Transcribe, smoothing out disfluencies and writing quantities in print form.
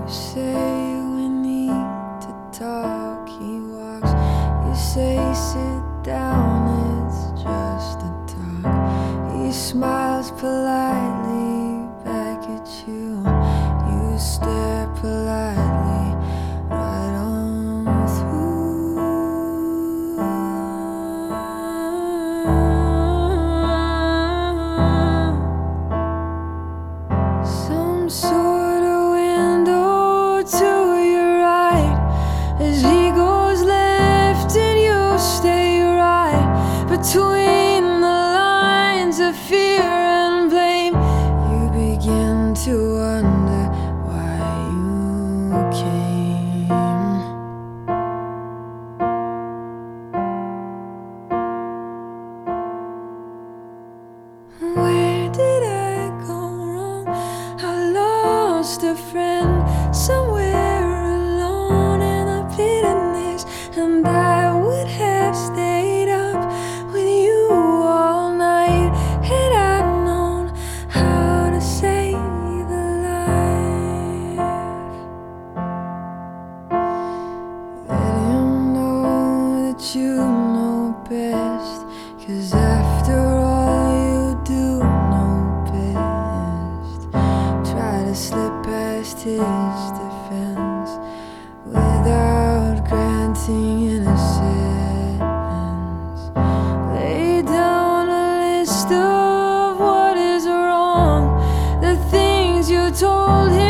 You say we need to talk, he walks. You say sit down, it's just a talk. He smiles politely back at you. You stare politely right on through. Some sort of window to your right. As he goes left and you stay right between the lines of fear and blame. You begin to wonder why you came. Where did I go wrong? I lost a friend somewhere alone in the bitterness, and I would have stayed up with you all night had I known how to save a life. Let him know that you know best, 'cause after all you do know best. Try to slip past his defense without granting innocence. Lay down a list of what is wrong, the things you told him